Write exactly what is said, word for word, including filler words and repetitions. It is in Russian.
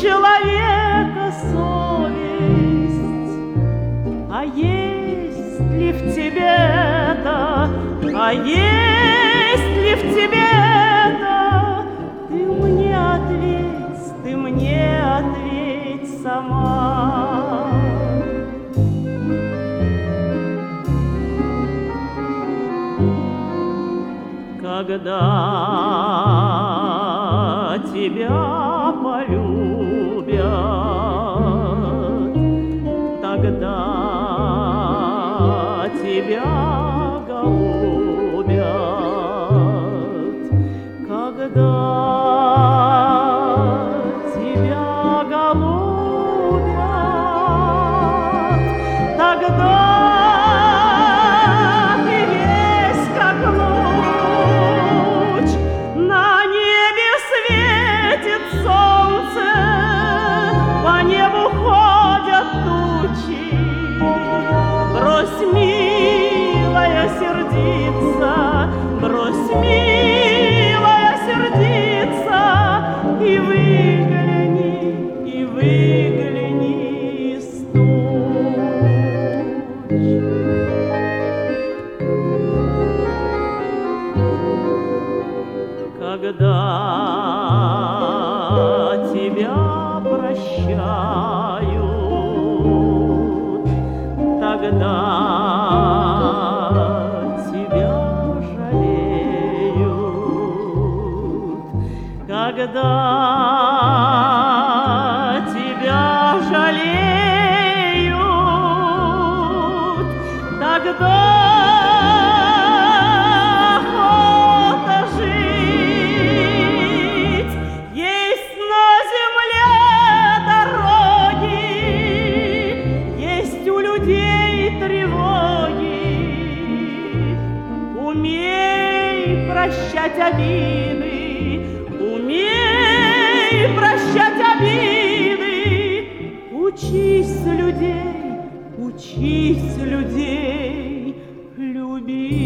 человека совесть. А есть ли в тебе это? А есть ли в тебе это? Ты мне ответь, ты мне ответь сама. Когда тебя полюбят, тогда тебя голубят. Когда тебя голубят, тогда ты весь как луч. На небе светит солнце, по небу ходят тучи. Брось, милая, сердиться, брось, милая, сердиться, и выгляни, и выгляни из туч. Когда тебя прощают, тогда тебя жалеют. Когда тебя жалеют, тогда охота жить. Есть на земле дороги, есть у людей тревоги. Умей прощать обиды, умей прощать обиды. Учись людей, учись людей любить.